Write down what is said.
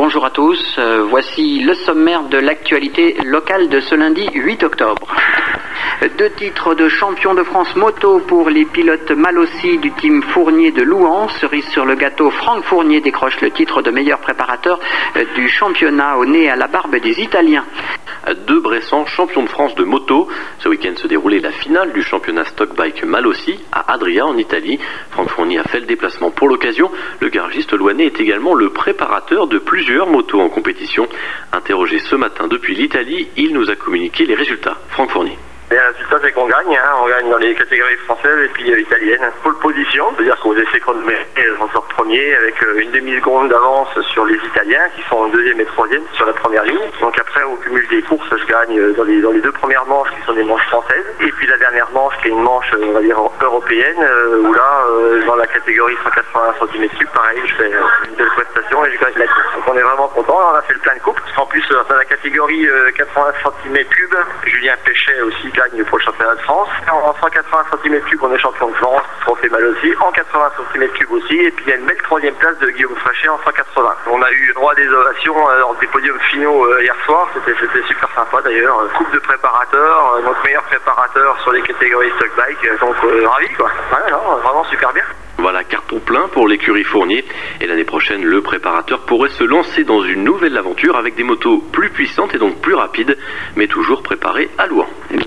Bonjour à tous, voici le sommaire de l'actualité locale de ce lundi 8 octobre. 2 titres de champion de France moto pour les pilotes Malossi du team Fournier de Louhans. Cerise sur le gâteau, Franck Fournier décroche le titre de meilleur préparateur du championnat au nez à la barbe des Italiens. 2 Bressans champions de France de moto. Ce week-end se déroulait la finale du championnat stock bike Malossi à Adria en Italie. Franck Fournier a fait le déplacement pour l'occasion. Le garagiste louhanais est également le préparateur de plusieurs motos en compétition. Interrogé ce matin depuis l'Italie, il nous a communiqué les résultats. Franck Fournier. Les résultats, c'est qu'on gagne, on gagne dans les catégories françaises et puis italiennes. Pole position, c'est-à-dire qu'aux essais chronométrés, on sort premier avec une demi-seconde d'avance sur les Italiens qui sont en 2e et 3e sur la première ligne. Donc après, au cumul des courses, je gagne dans les 2 premières manches qui sont des manches françaises. Et puis la dernière manche qui est une manche, on va dire, européenne, où là, dans la catégorie 180 cm3, pareil, je fais une belle prestation et je gagne la course. Donc on est vraiment content, on a fait le plein de coupes. En plus, dans la catégorie 80 cm3, Julien Péchet aussi gagne pour le championnat de France. En 180 cm3, on est champion de France, trophée Malossi, en 80 cm3 aussi, et puis il y a une belle 3e place de Guillaume Frachet en 180. On a eu droit à des ovations lors des podiums finaux hier soir, c'était super sympa d'ailleurs. Coupe de préparateur, notre meilleur préparateur sur les catégories stock bike, donc ravi quoi. Ouais, non, vraiment super bien. Voilà, carton plein pour l'écurie Fournier. Et l'année prochaine, le préparateur pourrait se lancer dans une nouvelle aventure avec des motos plus puissantes et donc plus rapides, mais toujours préparées à Louhans.